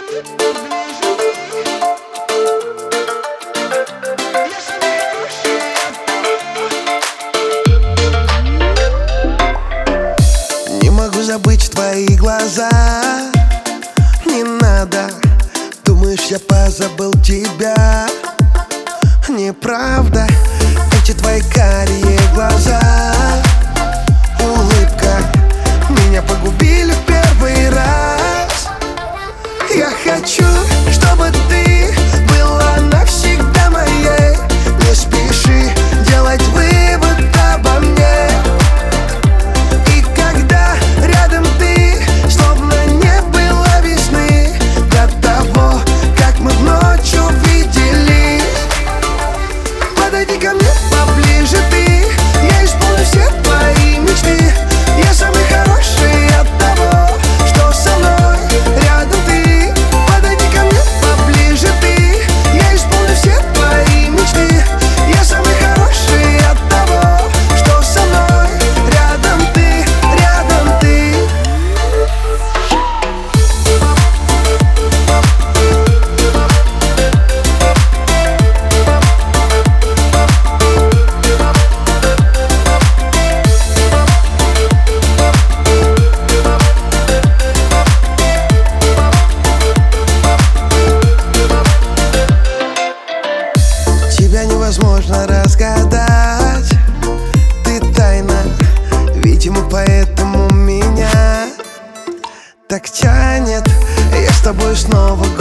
Не могу забыть твои глаза. Не надо, думаешь, я позабыл тебя. Неправда, эти твои карие глаза, улыбка меня погубили в первый раз. Я хочу, чтобы ты была навсегда моей. Не спеши делать вывод обо мне. И когда рядом ты, словно не было весны, до того, как мы в ночь увиделись. Подойди ко мне поближе ты, я исполню все твои мечты. Я самый хороший от того, что со мной рядом ты. Подойди ко мне поближе ты, я исполню все твои мечты. Я самый хороший от того, что со мной рядом ты, рядом ты. Тебя невозможно разгадать, ты тайна, видимо, поэтому меня так тянет. Я с тобой снова